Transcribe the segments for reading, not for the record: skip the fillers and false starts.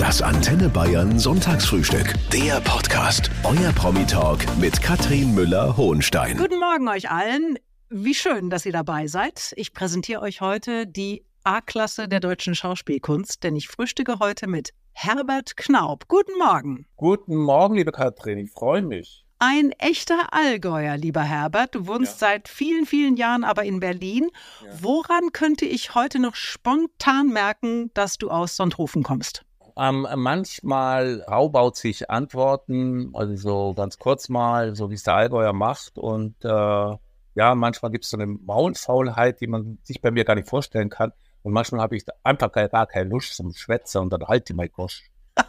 Das Antenne Bayern Sonntagsfrühstück. Der Podcast. Euer Promi-Talk mit Katrin Müller-Hohenstein. Guten Morgen euch allen. Wie schön, dass ihr dabei seid. Ich präsentiere euch heute die A-Klasse der deutschen Schauspielkunst, denn ich frühstücke heute mit Herbert Knaub. Guten Morgen. Guten Morgen, liebe Katrin. Ich freue mich. Ein echter Allgäuer, lieber Herbert. Du wohnst seit vielen, vielen Jahren aber in Berlin. Ja. Woran könnte ich heute noch spontan merken, dass du aus Sonthofen kommst? Manchmal raubaut sich Antworten, also so ganz kurz mal, so wie es der Allgäuer macht. Und manchmal gibt es so eine Maulfaulheit, die man sich bei mir gar nicht vorstellen kann. Und manchmal habe ich einfach gar keine Lust zum Schwätzen und dann halte ich mein Gosch.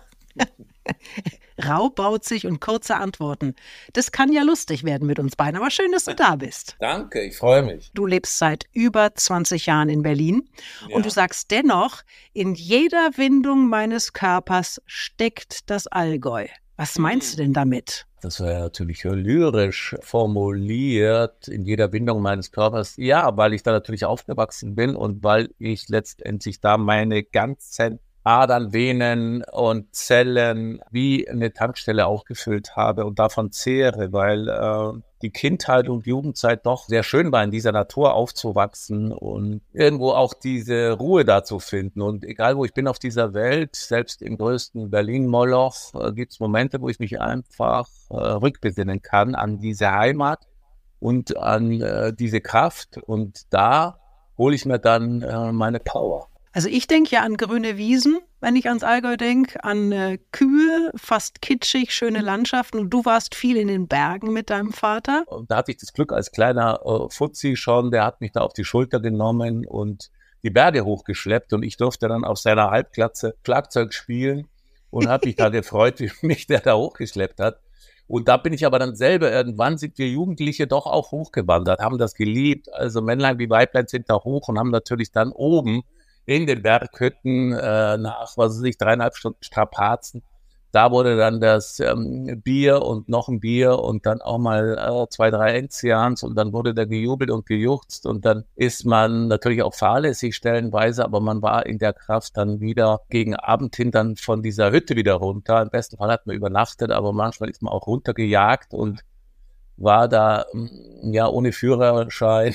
Raubaut sich und kurze Antworten. Das kann ja lustig werden mit uns beiden, aber schön, dass du da bist. Danke, ich freue mich. Du lebst seit über 20 Jahren in Berlin und du sagst dennoch, in jeder Windung meines Körpers steckt das Allgäu. Was meinst du denn damit? Das war ja natürlich lyrisch formuliert, in jeder Windung meines Körpers. Ja, weil ich da natürlich aufgewachsen bin und weil ich letztendlich da meine ganzen Adern, Venen und Zellen wie eine Tankstelle aufgefüllt habe und davon zehre, weil die Kindheit und Jugendzeit doch sehr schön war, in dieser Natur aufzuwachsen und irgendwo auch diese Ruhe da zu finden. Und egal, wo ich bin auf dieser Welt, selbst im größten Berlin-Moloch, gibt es Momente, wo ich mich einfach rückbesinnen kann an diese Heimat und an diese Kraft. Und da hole ich mir dann meine Power. Also ich denke ja an grüne Wiesen, wenn ich ans Allgäu denke, an Kühe, fast kitschig, schöne Landschaften. Und du warst viel in den Bergen mit deinem Vater. Und da hatte ich das Glück als kleiner Fuzzi schon, der hat mich da auf die Schulter genommen und die Berge hochgeschleppt. Und ich durfte dann auf seiner Halbglatze Schlagzeug spielen und habe mich da gefreut, wie mich der da hochgeschleppt hat. Und da bin ich aber dann selber, irgendwann sind wir Jugendliche doch auch hochgewandert, haben das geliebt. Also Männlein wie Weiblein sind da hoch und haben natürlich dann oben in den Berghütten nach, 3,5 Stunden Strapazen. Da wurde dann das Bier und noch ein Bier und dann auch mal 2, 3 Enzians und dann wurde da gejubelt und gejuchzt und dann ist man natürlich auch fahrlässig stellenweise, aber man war in der Kraft dann wieder gegen Abend hin dann von dieser Hütte wieder runter. Im besten Fall hat man übernachtet, aber manchmal ist man auch runtergejagt und war da ohne Führerschein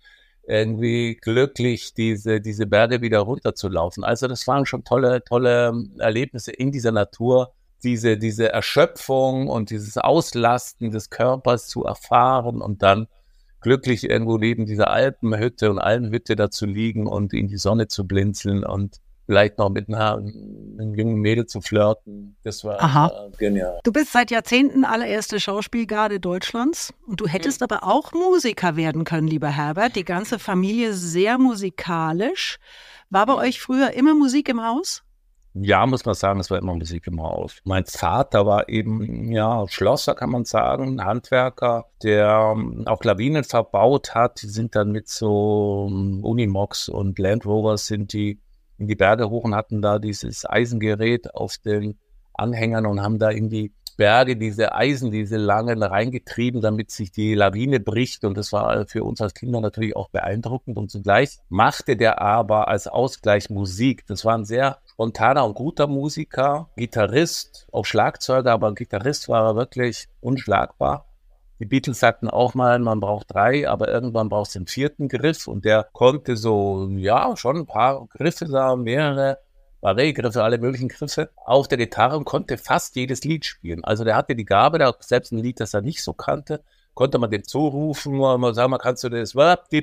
irgendwie glücklich, diese Berge wieder runterzulaufen. Also das waren schon tolle Erlebnisse in dieser Natur, diese Erschöpfung und dieses Auslasten des Körpers zu erfahren und dann glücklich irgendwo neben dieser Alpenhütte und Almhütte da zu liegen und in die Sonne zu blinzeln und vielleicht noch mit einem jungen Mädel zu flirten. Das war genial. Du bist seit Jahrzehnten allererste Schauspielgarde Deutschlands und du hättest aber auch Musiker werden können, lieber Herbert. Die ganze Familie sehr musikalisch. War bei euch früher immer Musik im Haus? Ja, muss man sagen, es war immer Musik im Haus. Mein Vater war eben, Schlosser, kann man sagen, ein Handwerker, der auch Lawinen verbaut hat. Die sind dann mit so Unimogs und Land Rovers sind die in die Berge hoch und hatten da dieses Eisengerät auf den Anhängern und haben da in die Berge diese langen reingetrieben, damit sich die Lawine bricht. Und das war für uns als Kinder natürlich auch beeindruckend. Und zugleich machte der aber als Ausgleich Musik. Das war ein sehr spontaner und guter Musiker, Gitarrist, auch Schlagzeuger, aber ein Gitarrist war er wirklich unschlagbar. Die Beatles sagten auch mal, man braucht 3, aber irgendwann brauchst du den 4. Griff. Und der konnte schon ein paar Griffe da, mehrere Barré-Griffe, alle möglichen Griffe auf der Gitarre und konnte fast jedes Lied spielen. Also der hatte die Gabe, selbst ein Lied, das er nicht so kannte, konnte man dem zurufen, man sagen, kannst du das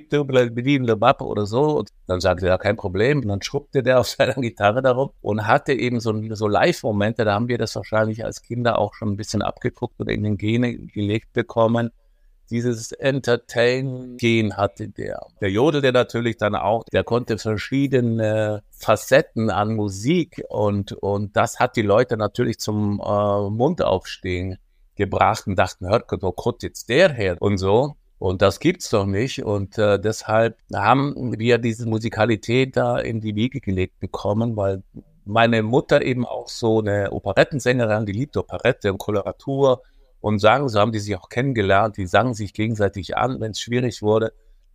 oder so? Und dann sagte er, kein Problem. Und dann schrubbte der auf seiner Gitarre darum und hatte eben so Live-Momente, da haben wir das wahrscheinlich als Kinder auch schon ein bisschen abgeguckt oder in den Gene gelegt bekommen. Dieses Entertain-Gen hatte der. Der jodelte natürlich dann auch, der konnte verschiedene Facetten an Musik und das hat die Leute natürlich zum Mund aufstehen gebracht und dachten, hört, wo kommt jetzt der her und so. Und das gibt's doch nicht. Und deshalb haben wir diese Musikalität da in die Wiege gelegt bekommen, weil meine Mutter eben auch so eine Operettensängerin, die liebt Operette und Koloratur und sang, so haben die sich auch kennengelernt, die sangen sich gegenseitig an, wenn es schwierig wurde,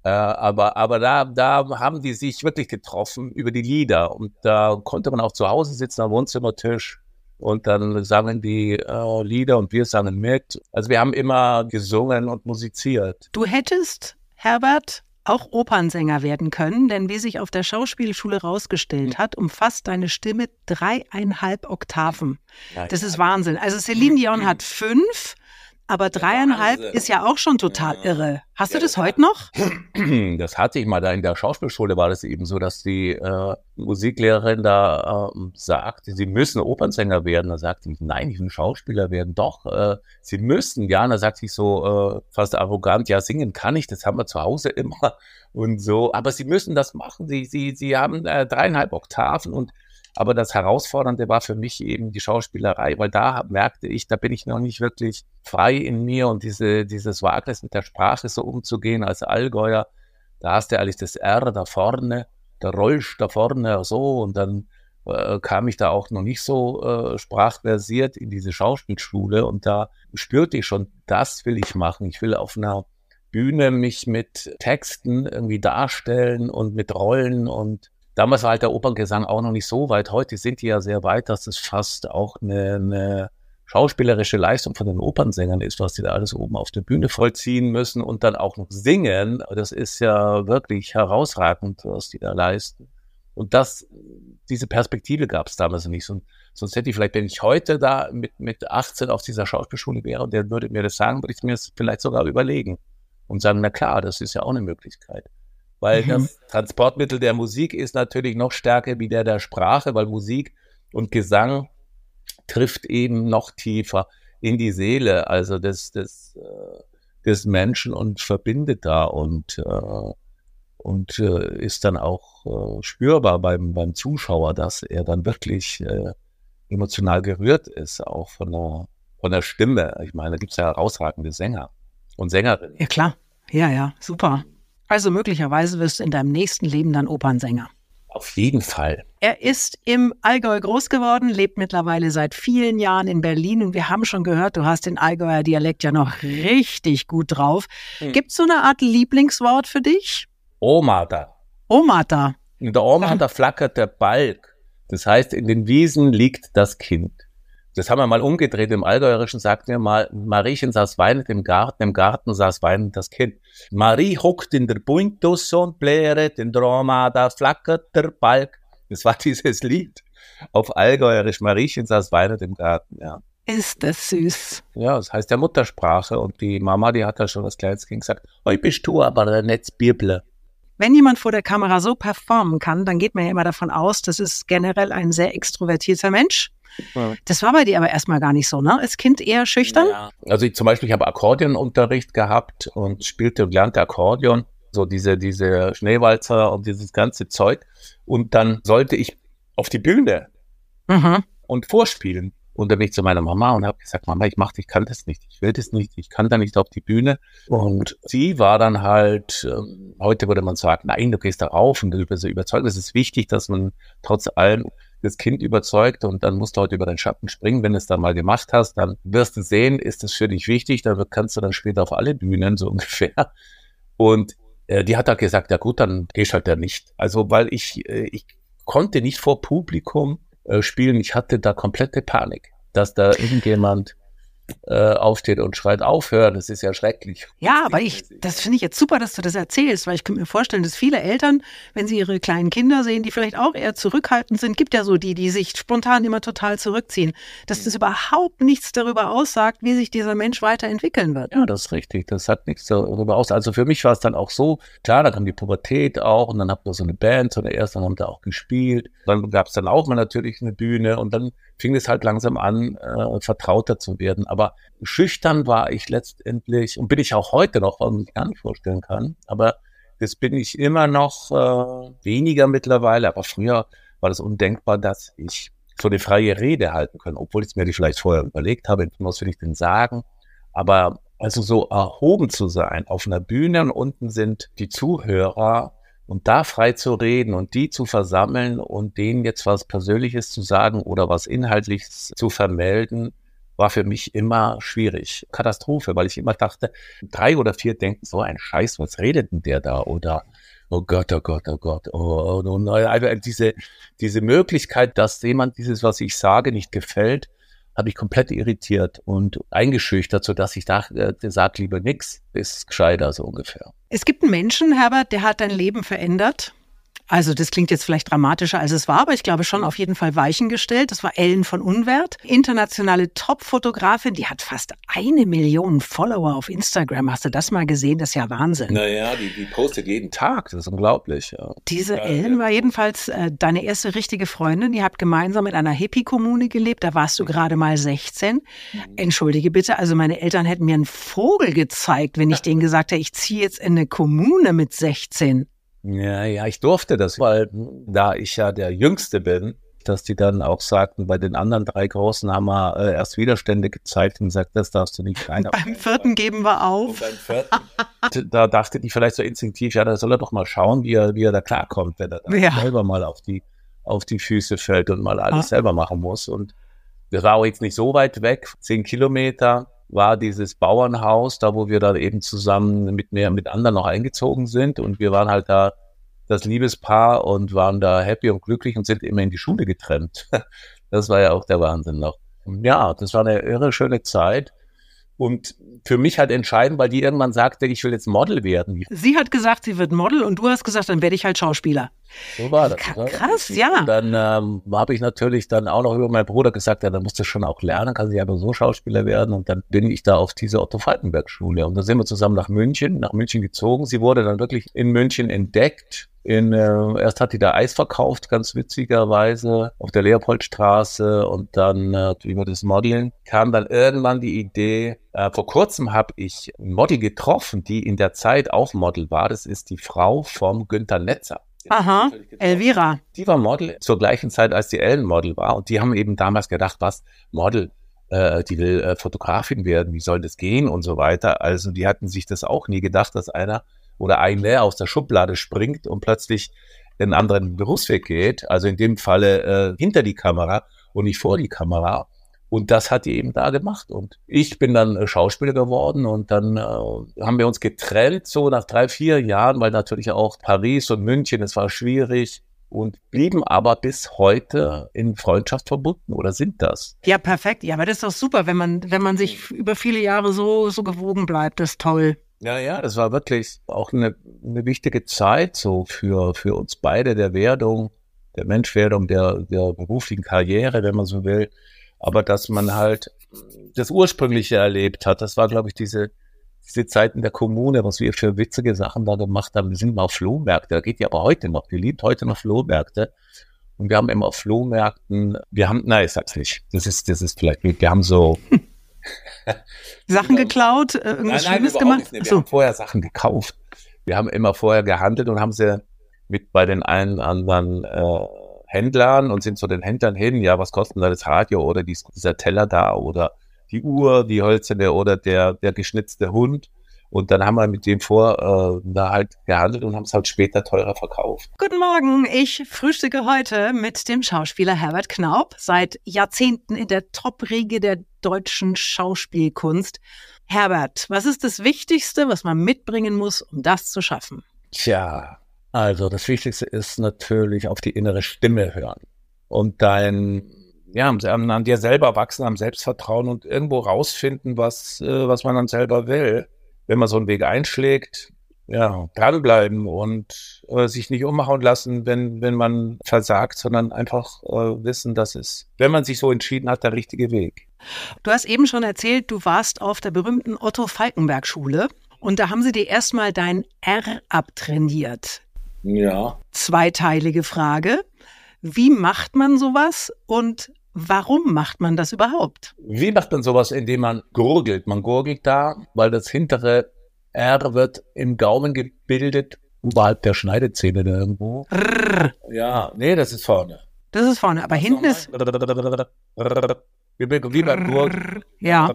Aber da haben die sich wirklich getroffen über die Lieder. Und da konnte man auch zu Hause sitzen am Wohnzimmertisch und dann sangen die Lieder und wir sangen mit. Also wir haben immer gesungen und musiziert. Du hättest, Herbert, auch Opernsänger werden können, denn wie sich auf der Schauspielschule rausgestellt hat, umfasst deine Stimme 3,5 Oktaven. Das ist Wahnsinn. Also Celine Dion hat 5, aber 3,5 ist ja auch schon total irre. Hast du das heute noch? Das hatte ich mal da in der Schauspielschule, war das eben so, dass die Musiklehrerin da sagte, sie müssen Opernsänger werden. Da sagte ich, nein, ich will Schauspieler werden. Doch, sie müssen, ja. Und da sagte ich so fast arrogant, ja, singen kann ich, das haben wir zu Hause immer und so. Aber sie müssen das machen. Sie haben 3,5 Oktaven aber das Herausfordernde war für mich eben die Schauspielerei, weil da merkte ich, da bin ich noch nicht wirklich frei in mir und dieses Wagnis mit der Sprache so umzugehen als Allgäuer, da hast du eigentlich das R da vorne, der Rollsch da vorne so und dann kam ich da auch noch nicht so sprachversiert in diese Schauspielschule und da spürte ich schon, das will ich machen. Ich will auf einer Bühne mich mit Texten irgendwie darstellen und mit Rollen und damals war halt der Operngesang auch noch nicht so weit. Heute sind die ja sehr weit, dass es fast auch eine schauspielerische Leistung von den Opernsängern ist, was die da alles oben auf der Bühne vollziehen müssen und dann auch noch singen. Das ist ja wirklich herausragend, was die da leisten. Und diese Perspektive gab es damals nicht. Sonst hätte ich vielleicht, wenn ich heute da mit 18 auf dieser Schauspielschule wäre und der würde mir das sagen, würde ich mir das vielleicht sogar überlegen und sagen, na klar, das ist ja auch eine Möglichkeit. Weil das Transportmittel der Musik ist natürlich noch stärker wie der Sprache, weil Musik und Gesang trifft eben noch tiefer in die Seele, also des Menschen und verbindet da und ist dann auch spürbar beim Zuschauer, dass er dann wirklich emotional gerührt ist, auch von der Stimme. Ich meine, da gibt es ja herausragende Sänger und Sängerinnen. Ja klar, ja, super. Also möglicherweise wirst du in deinem nächsten Leben dann Opernsänger. Auf jeden Fall. Er ist im Allgäu groß geworden, lebt mittlerweile seit vielen Jahren in Berlin und wir haben schon gehört, du hast den Allgäuer Dialekt ja noch richtig gut drauf. Gibt es so eine Art Lieblingswort für dich? Omata. Omata. In der Omata flackert der Balg. Das heißt, in den Wiesen liegt das Kind. Das haben wir mal umgedreht. Im Allgäuerischen sagten wir mal, Mariechen saß weinend im Garten saß weinend das Kind. Marie hockt in der Buntus und bläret, in der Omata flackert der Balg. Das war dieses Lied auf Allgäuerisch. Mariechen saß weinend im Garten, ja. Ist das süß. Ja, das heißt ja Muttersprache. Und die Mama, die hat da schon als kleines Kind gesagt, oi bist du aber ein Netzbirble. Wenn jemand vor der Kamera so performen kann, dann geht man ja immer davon aus, das ist generell ein sehr extrovertierter Mensch. Ja. Das war bei dir aber erstmal gar nicht so, ne? Als Kind eher schüchtern? Ja. Also ich zum Beispiel, ich habe Akkordeonunterricht gehabt und spielte und lernte Akkordeon, so diese Schneewalzer und dieses ganze Zeug. Und dann sollte ich auf die Bühne und vorspielen. Und dann bin ich zu meiner Mama und habe gesagt, Mama, ich kann das nicht, ich will das nicht, ich kann da nicht auf die Bühne. Und sie war dann halt, heute würde man sagen, nein, du gehst da rauf und du bist so überzeugt. Es ist wichtig, dass man trotz allem das Kind überzeugt und dann musst du heute über deinen Schatten springen. Wenn du es dann mal gemacht hast, dann wirst du sehen, ist das für dich wichtig, dann kannst du dann später auf alle Bühnen, so ungefähr. Und die hat halt gesagt, ja gut, dann gehst halt da nicht. Also weil ich konnte nicht vor Publikum spielen, ich hatte da komplette Panik, dass da irgendjemand aufsteht und schreit, aufhören, das ist ja schrecklich. Ja, aber das finde ich jetzt super, dass du das erzählst, weil ich könnte mir vorstellen, dass viele Eltern, wenn sie ihre kleinen Kinder sehen, die vielleicht auch eher zurückhaltend sind, gibt ja so die sich spontan immer total zurückziehen, dass das überhaupt nichts darüber aussagt, wie sich dieser Mensch weiterentwickeln wird. Ja, das ist richtig, das sagt nichts darüber aus. Also für mich war es dann auch so, klar, da kam die Pubertät auch und dann habt ihr so eine Band, so eine erste, dann haben wir auch gespielt, dann gab es dann auch mal natürlich eine Bühne und dann fing es halt langsam an, vertrauter zu werden. Aber schüchtern war ich letztendlich und bin ich auch heute noch, was man sich gar nicht vorstellen kann. Aber das bin ich immer noch weniger mittlerweile. Aber früher war das undenkbar, dass ich so eine freie Rede halten kann, obwohl ich es mir vielleicht vorher überlegt habe, was will ich denn sagen. Aber also so erhoben zu sein auf einer Bühne und unten sind die Zuhörer und da frei zu reden und die zu versammeln und denen jetzt was Persönliches zu sagen oder was Inhaltliches zu vermelden, war für mich immer schwierig. Katastrophe, weil ich immer dachte, 3 oder 4 denken, so ein Scheiß, was redet denn der da? Oder, oh Gott, oh Gott, oh Gott. Oh nein. Also diese Möglichkeit, dass jemand dieses, was ich sage, nicht gefällt, habe ich komplett irritiert und eingeschüchtert, sodass ich dachte, sag lieber nix, ist gescheiter, so ungefähr. Es gibt einen Menschen, Herbert, der hat dein Leben verändert. Also das klingt jetzt vielleicht dramatischer, als es war, aber ich glaube schon auf jeden Fall Weichen gestellt. Das war Ellen von Unwert, internationale Top-Fotografin. Die hat fast 1 Million Follower auf Instagram. Hast du das mal gesehen? Das ist ja Wahnsinn. Naja, die postet jeden Tag. Das ist unglaublich. Ja. Diese Ellen war jedenfalls deine erste richtige Freundin. Ihr habt gemeinsam in einer Hippie-Kommune gelebt. Da warst du gerade mal 16. Entschuldige bitte, also meine Eltern hätten mir einen Vogel gezeigt, wenn ich denen gesagt hätte, ich ziehe jetzt in eine Kommune mit 16. Ja, ich durfte das, weil da ich ja der Jüngste bin, dass die dann auch sagten, bei den anderen 3 Großen haben wir erst Widerstände gezeigt und gesagt, das darfst du nicht rein. Beim 4. geben wir auf. Und beim 4. Da dachte die vielleicht so instinktiv, ja, da soll er doch mal schauen, wie er da klarkommt, wenn er da selber mal auf die Füße fällt und mal alles selber machen muss. Und das war auch jetzt nicht so weit weg, 10 Kilometer. War dieses Bauernhaus, da wo wir dann eben zusammen mit anderen noch eingezogen sind und wir waren halt da das Liebespaar und waren da happy und glücklich und sind immer in die Schule getrennt. Das war ja auch der Wahnsinn noch. Ja, das war eine irre schöne Zeit und für mich halt entscheidend, weil die irgendwann sagte, ich will jetzt Model werden. Sie hat gesagt, sie wird Model und du hast gesagt, dann werde ich halt Schauspieler. So war das. Krass, ja. Und dann habe ich natürlich dann auch noch über meinen Bruder gesagt, ja, dann musst du schon auch lernen, kann sie aber so Schauspieler werden. Und dann bin ich da auf diese Otto-Falckenberg-Schule. Und da sind wir zusammen nach München gezogen. Sie wurde dann wirklich in München entdeckt. Erst hat die da Eis verkauft, ganz witzigerweise, auf der Leopoldstraße. Und dann über das Modeln kam dann irgendwann die Idee, vor kurzem habe ich ein Model getroffen, die in der Zeit auch Model war. Das ist die Frau vom Günther Netzer. Aha, Elvira. Die war Model zur gleichen Zeit, als die Ellen Model war. Und die haben eben damals gedacht, was, Model, die will Fotografin werden, wie soll das gehen und so weiter. Also die hatten sich das auch nie gedacht, dass einer oder eine aus der Schublade springt und plötzlich einen anderen Berufsweg geht. Also in dem Falle hinter die Kamera und nicht vor die Kamera. Und das hat die eben da gemacht. Und ich bin dann Schauspieler geworden und dann haben wir uns getrennt, so nach 3-4 Jahren, weil natürlich auch Paris und München, es war schwierig und blieben aber bis heute in Freundschaft verbunden oder sind das. Ja, perfekt. Ja, aber das ist doch super, wenn man sich über viele Jahre so gewogen bleibt. Das ist toll. Ja, das war wirklich auch eine wichtige Zeit so für uns beide, der Werdung, der Menschwerdung, der beruflichen Karriere, wenn man so will. Aber dass man halt das Ursprüngliche erlebt hat, das war, glaube ich, diese Zeiten der Kommune, was wir für witzige Sachen da gemacht haben. Wir sind mal auf Flohmärkte, da geht ja aber heute noch, die liebt heute noch Flohmärkte. Und wir haben immer auf Flohmärkten, ich sag's nicht, das ist vielleicht, wir haben so Sachen geklaut, irgendwas Schlimmes gemacht? Wir haben vorher Sachen gekauft. Wir haben immer vorher gehandelt und haben sie mit bei den einen anderen Händlern und sind zu den Händlern hin, ja, was kostet denn das Radio oder dieser Teller da oder die Uhr, die hölzerne oder der geschnitzte Hund. Und dann haben wir mit dem da halt gehandelt und haben es halt später teurer verkauft. Guten Morgen, ich frühstücke heute mit dem Schauspieler Herbert Knaub, seit Jahrzehnten in der Top-Riege der deutschen Schauspielkunst. Herbert, was ist das Wichtigste, was man mitbringen muss, um das zu schaffen? Tja, also das Wichtigste ist natürlich auf die innere Stimme hören und an dir selber wachsen, am Selbstvertrauen und irgendwo rausfinden, was man dann selber will. Wenn man so einen Weg einschlägt, ja, dranbleiben und sich nicht umhauen lassen, wenn man versagt, sondern einfach wissen, dass es, wenn man sich so entschieden hat, der richtige Weg. Du hast eben schon erzählt, du warst auf der berühmten Otto-Falckenberg-Schule und da haben sie dir erstmal dein R abtrainiert. Ja. Zweiteilige Frage. Wie macht man sowas und warum macht man das überhaupt? Wie macht man sowas, indem man gurgelt? Man gurgelt da, weil das hintere R wird im Gaumen gebildet, oberhalb der Schneidezähne da irgendwo. Ja, nee, das ist vorne. Das ist vorne, aber hinten ist... Wie beim Gurgeln. Ja.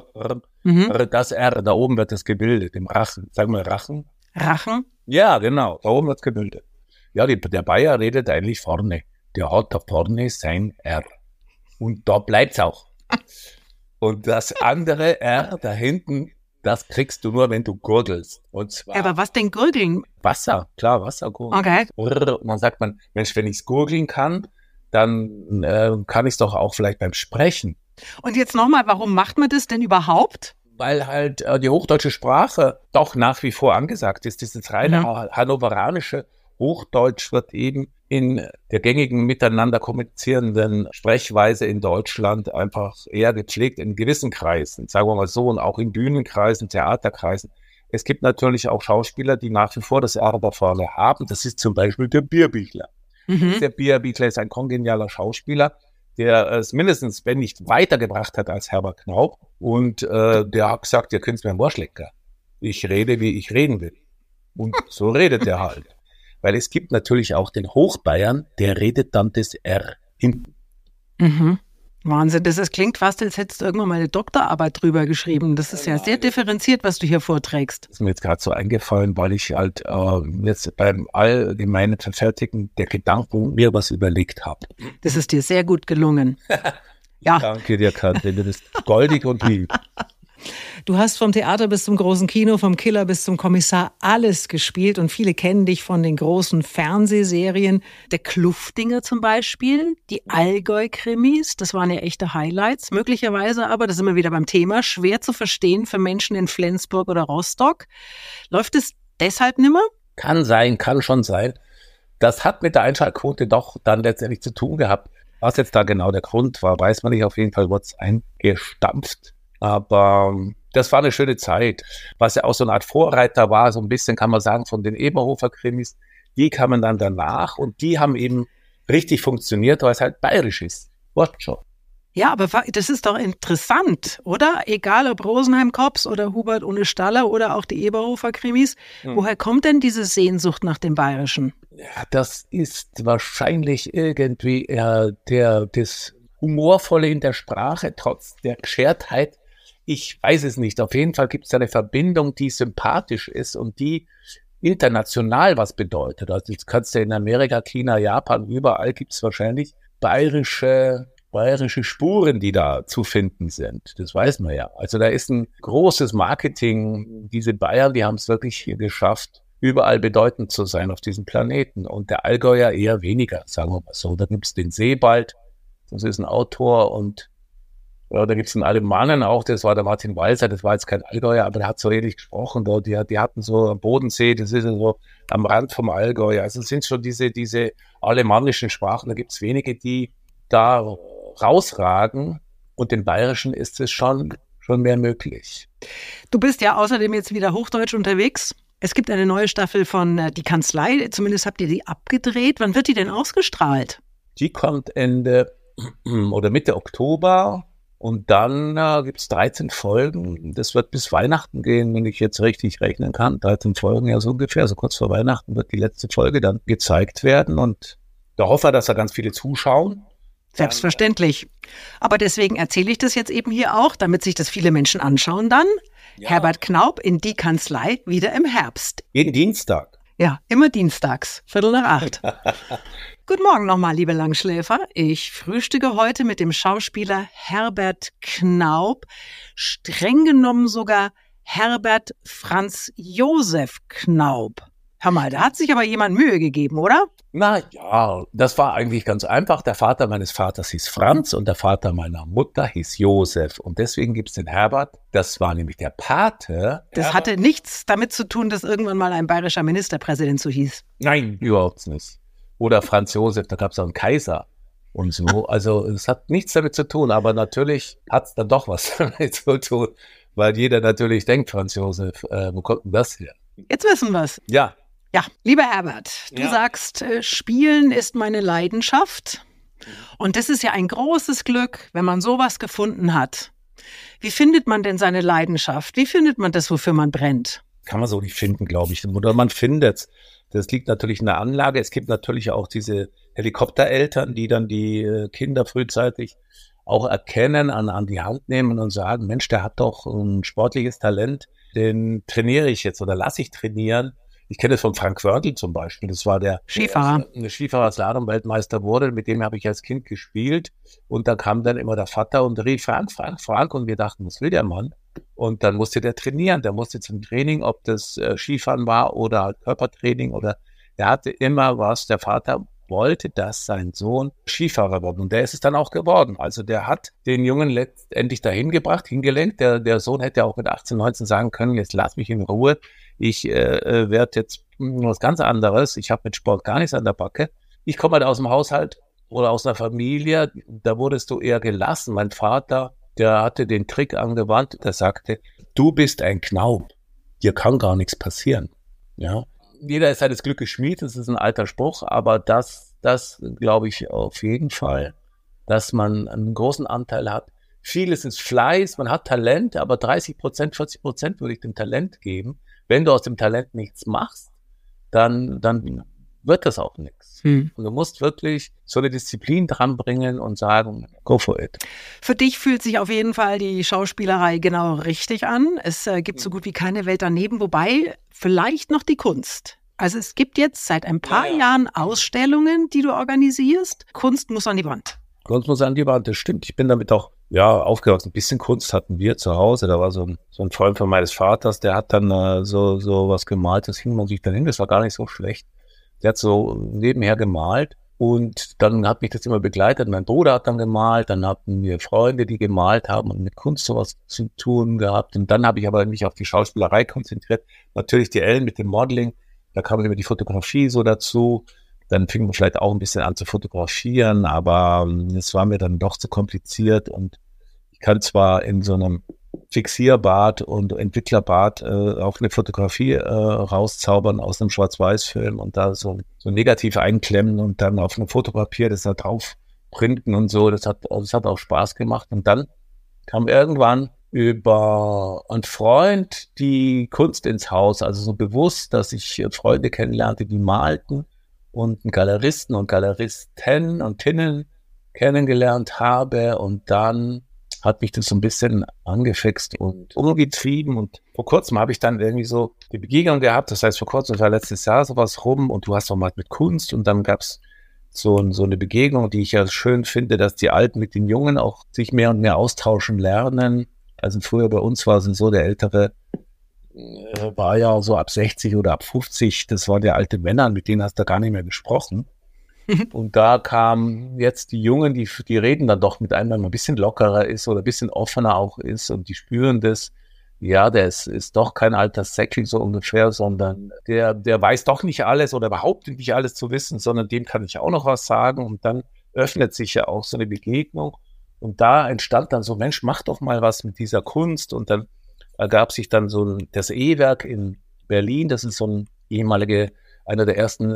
Das R, da oben wird das gebildet, im Rachen. Sag mal Rachen. Rachen? Ja, genau, da oben wird es gebildet. Ja, der Bayer redet eigentlich vorne. Der hat da vorne sein R. Und da bleibt's auch. Und das andere R da hinten, das kriegst du nur, wenn du gurgelst. Und zwar Aber was denn gurgeln? Wasser, klar, Wassergurgeln. Okay. Und dann sagt man, Mensch, wenn ich es gurgeln kann, dann kann ich es doch auch vielleicht beim Sprechen. Und jetzt nochmal, warum macht man das denn überhaupt? Weil halt die hochdeutsche Sprache doch nach wie vor angesagt ist. Dieses reine hannoveranische Hochdeutsch wird eben in der gängigen miteinander kommunizierenden Sprechweise in Deutschland einfach eher gepflegt in gewissen Kreisen, sagen wir mal so, und auch in Bühnenkreisen, Theaterkreisen. Es gibt natürlich auch Schauspieler, die nach wie vor das R da vorne haben. Das ist zum Beispiel der Bierbichler. Der Bierbichler ist ein kongenialer Schauspieler, der es mindestens, wenn nicht weitergebracht hat als Herbert Knaub. Und der hat gesagt, ihr könnt mir einen Waschlecker. Ich rede, wie ich reden will. Und so redet er halt. Weil es gibt natürlich auch den Hochbayern, der redet dann das R hinten. Mhm. Wahnsinn, das klingt fast, als hättest du irgendwann mal eine Doktorarbeit drüber geschrieben. Das ist ja sehr differenziert, was du hier vorträgst. Das ist mir jetzt gerade so eingefallen, weil ich halt jetzt beim allgemeinen Verfertigen der Gedanken mir was überlegt habe. Das ist dir sehr gut gelungen. Ja. Danke dir, Katrin, du bist goldig und lieb. Du hast vom Theater bis zum großen Kino, vom Killer bis zum Kommissar alles gespielt und viele kennen dich von den großen Fernsehserien. Der Kluftinger zum Beispiel, die Allgäu-Krimis, das waren ja echte Highlights. Möglicherweise aber, da sind wir wieder beim Thema, schwer zu verstehen für Menschen in Flensburg oder Rostock. Läuft es deshalb nimmer? Kann sein, kann schon sein. Das hat mit der Einschaltquote doch dann letztendlich zu tun gehabt. Was jetzt da genau der Grund war, weiß man nicht. Auf jeden Fall wurde es eingestampft. Aber das war eine schöne Zeit, was ja auch so eine Art Vorreiter war, so ein bisschen kann man sagen von den Eberhofer-Krimis. Die kamen dann danach und die haben eben richtig funktioniert, weil es halt bayerisch ist. Wortschau. Ja, aber das ist doch interessant, oder? Egal ob Rosenheim-Cops oder Hubert ohne Staller oder auch die Eberhofer-Krimis. Woher kommt denn diese Sehnsucht nach dem Bayerischen? Ja, das ist wahrscheinlich irgendwie das Humorvolle in der Sprache, trotz der Geschertheit. Ich weiß es nicht. Auf jeden Fall gibt es eine Verbindung, die sympathisch ist und die international was bedeutet. Also jetzt kannst du in Amerika, China, Japan, überall gibt es wahrscheinlich bayerische Spuren, die da zu finden sind. Das weiß man ja. Also da ist ein großes Marketing. Diese Bayern, die haben es wirklich hier geschafft, überall bedeutend zu sein auf diesem Planeten. Und der Allgäuer eher weniger, sagen wir mal so. Da gibt es den Sebald, das ist ein Autor und ja, da gibt es einen Alemannen auch, das war der Martin Walser, das war jetzt kein Allgäuer, aber der hat so ähnlich gesprochen dort. Die hatten so am Bodensee, das ist ja so am Rand vom Allgäu. Also es sind schon diese alemannischen Sprachen, da gibt es wenige, die da rausragen und im Bayerischen ist es schon mehr möglich. Du bist ja außerdem jetzt wieder hochdeutsch unterwegs. Es gibt eine neue Staffel von Die Kanzlei, zumindest habt ihr die abgedreht. Wann wird die denn ausgestrahlt? Die kommt Ende oder Mitte Oktober. Und dann gibt es 13 Folgen. Das wird bis Weihnachten gehen, wenn ich jetzt richtig rechnen kann. 13 Folgen, ja so ungefähr. So kurz vor Weihnachten wird die letzte Folge dann gezeigt werden. Und da hoffe ich, dass da ganz viele zuschauen. Selbstverständlich. Aber deswegen erzähle ich das jetzt eben hier auch, damit sich das viele Menschen anschauen dann. Ja. Herbert Knaub in Die Kanzlei wieder im Herbst. Jeden Dienstag. Ja, immer dienstags, 7:45. Guten Morgen nochmal, liebe Langschläfer. Ich frühstücke heute mit dem Schauspieler Herbert Knaub, streng genommen sogar Herbert Franz Josef Knaub. Hör mal, da hat sich aber jemand Mühe gegeben, oder? Na ja, das war eigentlich ganz einfach. Der Vater meines Vaters hieß Franz und der Vater meiner Mutter hieß Josef. Und deswegen gibt es den Herbert. Das war nämlich der Pate. Das hatte nichts damit zu tun, dass irgendwann mal ein bayerischer Ministerpräsident so hieß. Nein, überhaupt nicht. Oder Franz Josef, da gab es auch einen Kaiser und so. Also es hat nichts damit zu tun, aber natürlich hat es dann doch was damit zu tun, weil jeder natürlich denkt, Franz Josef, wo kommt denn das her? Jetzt wissen wir es. Ja. Ja, lieber Herbert, du sagst, Spielen ist meine Leidenschaft. Und das ist ja ein großes Glück, wenn man sowas gefunden hat. Wie findet man denn seine Leidenschaft? Wie findet man das, wofür man brennt? Kann man so nicht finden, glaube ich. Oder man findet es. Das liegt natürlich in der Anlage. Es gibt natürlich auch diese Helikoptereltern, die dann die Kinder frühzeitig auch erkennen, an die Hand nehmen und sagen, Mensch, der hat doch ein sportliches Talent, den trainiere ich jetzt oder lasse ich trainieren. Ich kenne es von Frank Wörndl zum Beispiel. Das war der Skifahrer. Eine Skifahrer, Slalom-Weltmeister wurde. Mit dem habe ich als Kind gespielt. Und da kam dann immer der Vater und rief Frank, Frank, Frank. Und wir dachten, was will der Mann? Und dann musste der trainieren. Der musste zum Training, ob das Skifahren war oder halt Körpertraining oder der hatte immer was. Der Vater wollte, dass sein Sohn Skifahrer wird. Und der ist es dann auch geworden. Also der hat den Jungen letztendlich dahin gebracht, hingelenkt. Der Sohn hätte auch mit 18, 19 sagen können, jetzt lass mich in Ruhe. Ich werde jetzt was ganz anderes. Ich habe mit Sport gar nichts an der Backe. Ich komme halt aus dem Haushalt oder aus einer Familie, da wurdest du eher gelassen. Mein Vater, der hatte den Trick angewandt, der sagte, du bist ein Knaub, dir kann gar nichts passieren. Ja. Jeder ist seines Glückes Schmied, das ist ein alter Spruch, aber das glaube ich auf jeden Fall, dass man einen großen Anteil hat. Vieles ist Fleiß, man hat Talent, aber 30%, 40% würde ich dem Talent geben. Wenn du aus dem Talent nichts machst, dann wird das auch nichts. Und du musst wirklich so eine Disziplin dranbringen und sagen, go for it. Für dich fühlt sich auf jeden Fall die Schauspielerei genau richtig an. Es gibt so gut wie keine Welt daneben, wobei vielleicht noch die Kunst. Also es gibt jetzt seit ein paar Jahren Ausstellungen, die du organisierst. Kunst muss an die Wand. Kunst muss an die Wand, das stimmt. Ich bin damit auch aufgewachsen. Ein bisschen Kunst hatten wir zu Hause. Da war so ein Freund von meines Vaters, der hat dann so was gemalt. Das hing man sich dann hin. Das war gar nicht so schlecht. Der hat so nebenher gemalt und dann hat mich das immer begleitet. Mein Bruder hat dann gemalt, dann hatten wir Freunde, die gemalt haben und mit Kunst sowas zu tun gehabt. Und dann habe ich aber mich auf die Schauspielerei konzentriert. Natürlich die Ellen mit dem Modeling, da kam immer die Fotografie so dazu. Dann fing man vielleicht auch ein bisschen an zu fotografieren, aber es war mir dann doch zu kompliziert und ich kann zwar in so einem Fixierbad und Entwicklerbad auch eine Fotografie rauszaubern aus einem Schwarz-Weiß-Film und da so negativ einklemmen und dann auf einem Fotopapier das da drauf printen und so. Das hat auch Spaß gemacht. Und dann kam irgendwann über einen Freund die Kunst ins Haus, also so bewusst, dass ich Freunde kennenlernte, die malten und einen Galeristen und Galeristen und Tinnen kennengelernt habe und dann hat mich das so ein bisschen angefixt und umgetrieben und vor kurzem habe ich dann irgendwie so die Begegnung gehabt, das heißt vor kurzem, war letztes Jahr sowas rum und du hast doch mal mit Kunst und dann gab's so eine Begegnung, die ich ja schön finde, dass die Alten mit den Jungen auch sich mehr und mehr austauschen lernen. Also früher bei uns war es so, der Ältere war ja so ab 60 oder ab 50, das waren ja alte Männer, mit denen hast du gar nicht mehr gesprochen. Und da kamen jetzt die Jungen, die reden dann doch mit einem, wenn man ein bisschen lockerer ist oder ein bisschen offener auch ist und die spüren das, ja, der ist doch kein alter Säckchen so ungefähr, sondern der weiß doch nicht alles oder behauptet nicht alles zu wissen, sondern dem kann ich auch noch was sagen und dann öffnet sich ja auch so eine Begegnung und da entstand dann so, Mensch, mach doch mal was mit dieser Kunst und dann ergab sich dann so das E-Werk in Berlin, das ist so einer der ersten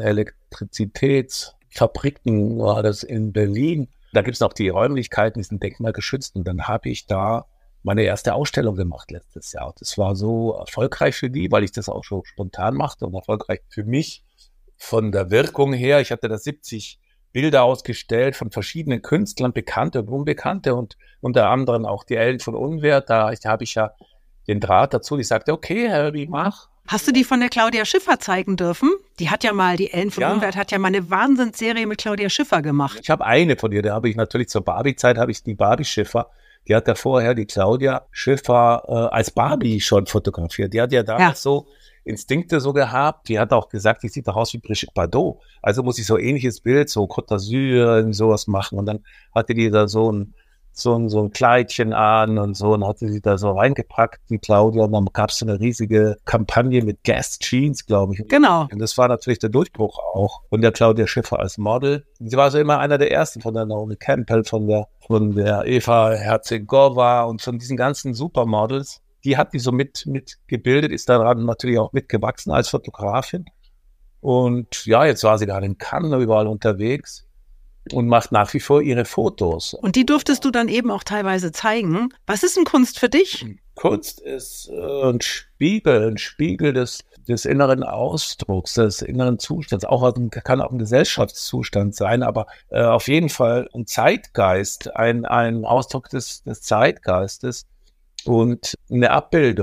Elektrizitätsfabriken war das in Berlin. Da gibt es noch die Räumlichkeiten, die sind denkmalgeschützt und dann habe ich da meine erste Ausstellung gemacht letztes Jahr. Das war so erfolgreich für die, weil ich das auch schon spontan machte und erfolgreich für mich von der Wirkung her. Ich hatte da 70 Bilder ausgestellt von verschiedenen Künstlern, Bekannte und Unbekannte und unter anderem auch die Ellen von Unwert. Da habe ich ja den Draht dazu. Ich sagte, okay, Herbie, mach. Hast du die von der Claudia Schiffer zeigen dürfen? Die Ellen von Unwert hat ja mal eine Wahnsinnsserie mit Claudia Schiffer gemacht. Ich habe eine von ihr, da habe ich natürlich zur Barbie-Zeit, die Barbie Schiffer. Die hat ja vorher die Claudia Schiffer als Barbie schon fotografiert. Die hat ja damals so Instinkte so gehabt. Die hat auch gesagt, die sieht doch aus wie Brigitte Bardot. Also muss ich so ähnliches Bild, so Côte d'Azur, sowas machen. Und dann hatte die da so ein Kleidchen an und so und hatte sie da so reingepackt, die Claudia. Und dann gab es so eine riesige Kampagne mit Guess Jeans, glaube ich. Genau. Und das war natürlich der Durchbruch auch von der Claudia Schiffer als Model. Sie war so immer einer der ersten von der Naomi Campbell, von der Eva Herzegova und von diesen ganzen Supermodels. Die hat die so mitgebildet, ist daran natürlich auch mitgewachsen als Fotografin. Und ja, jetzt war sie gerade in Cannes überall unterwegs und macht nach wie vor ihre Fotos. Und die durftest du dann eben auch teilweise zeigen. Was ist denn Kunst für dich? Kunst ist ein Spiegel des inneren Ausdrucks, des inneren Zustands. Kann auch ein Gesellschaftszustand sein, aber auf jeden Fall ein Zeitgeist, ein Ausdruck des Zeitgeistes und eine Abbildung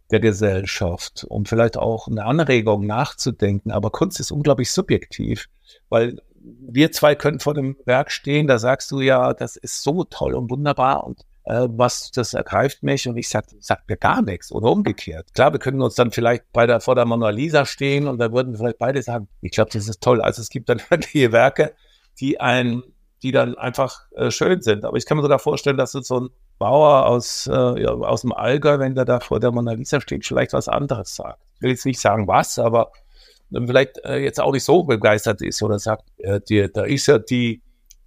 der Gesellschaft, um vielleicht auch eine Anregung nachzudenken. Aber Kunst ist unglaublich subjektiv, weil wir zwei können vor dem Werk stehen, da sagst du ja, das ist so toll und wunderbar und das ergreift mich und ich sag mir gar nichts oder umgekehrt. Klar, wir können uns dann vielleicht vor der Mona Lisa stehen und da würden wir vielleicht beide sagen, ich glaube, das ist toll. Also es gibt dann wirkliche Werke, die dann einfach schön sind. Aber ich kann mir sogar vorstellen, dass so ein Bauer aus dem Allgäu, wenn der da vor der Mona Lisa steht, vielleicht was anderes sagt. Ich will jetzt nicht sagen was, aber vielleicht jetzt auch nicht so begeistert ist oder sagt, da ist ja die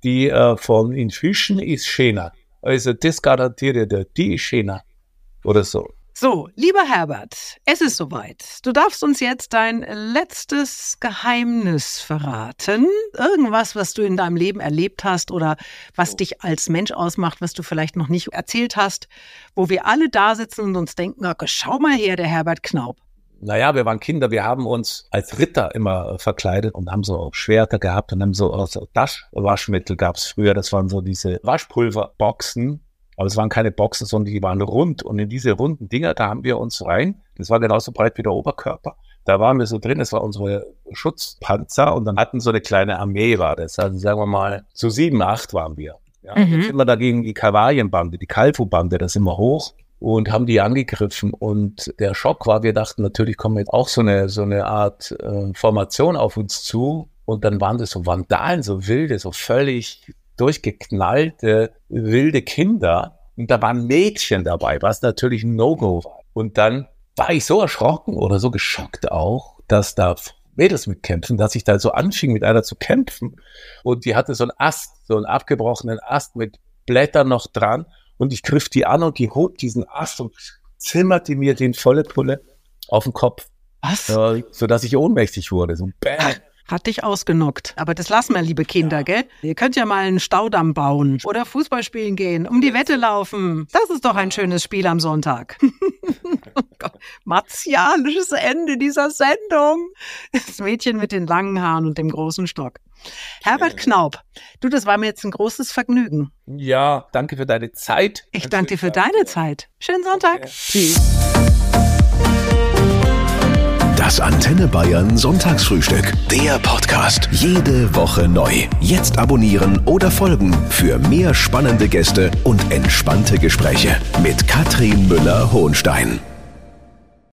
von den Fischen ist schöner. Also das garantiert dir, die ist schöner oder so. So, lieber Herbert, es ist soweit. Du darfst uns jetzt dein letztes Geheimnis verraten. Irgendwas, was du in deinem Leben erlebt hast oder was dich als Mensch ausmacht, was du vielleicht noch nicht erzählt hast, wo wir alle da sitzen und uns denken, oh, schau mal her, der Herbert Knaup. Naja, wir waren Kinder, wir haben uns als Ritter immer verkleidet und haben so Schwerter gehabt und haben so Taschenwaschmittel gab es früher, das waren so diese Waschpulverboxen, aber es waren keine Boxen, sondern die waren rund und in diese runden Dinger, da haben wir uns rein, das war genauso breit wie der Oberkörper, da waren wir so drin, das war unsere Schutzpanzer und dann hatten so eine kleine Armee war das, also sagen wir mal, so 7, 8 waren wir. Ja. Dann sind wir dagegen die Kavalienbande, die Kalfu-Bande, da sind wir hoch. Und haben die angegriffen und der Schock war, wir dachten natürlich kommen jetzt auch so eine Art Formation auf uns zu und dann waren das so Vandalen, so wilde, so völlig durchgeknallte, wilde Kinder und da waren Mädchen dabei, was natürlich ein No-Go war. Und dann war ich so erschrocken oder so geschockt auch, dass da Mädels mitkämpfen, dass ich da so anfing mit einer zu kämpfen und die hatte so einen Ast, so einen abgebrochenen Ast mit Blättern noch dran. Und ich griff die an und die hob diesen Ast und zimmerte mir den volle Pulle auf den Kopf. Was? Sodass ich ohnmächtig wurde. So bam. Hat dich ausgenockt. Aber das lassen wir, liebe Kinder, gell? Ihr könnt ja mal einen Staudamm bauen oder Fußball spielen gehen, um die Wette laufen. Das ist doch ein schönes Spiel am Sonntag. Oh Gott. Martialisches Ende dieser Sendung. Das Mädchen mit den langen Haaren und dem großen Stock. Herbert Knaup, du, das war mir jetzt ein großes Vergnügen. Ja, danke für deine Zeit. Ich danke dir für deine Zeit. Schönen Sonntag. Okay. Tschüss. Das Antenne Bayern Sonntagsfrühstück. Der Podcast. Jede Woche neu. Jetzt abonnieren oder folgen für mehr spannende Gäste und entspannte Gespräche mit Katrin Müller-Hohenstein.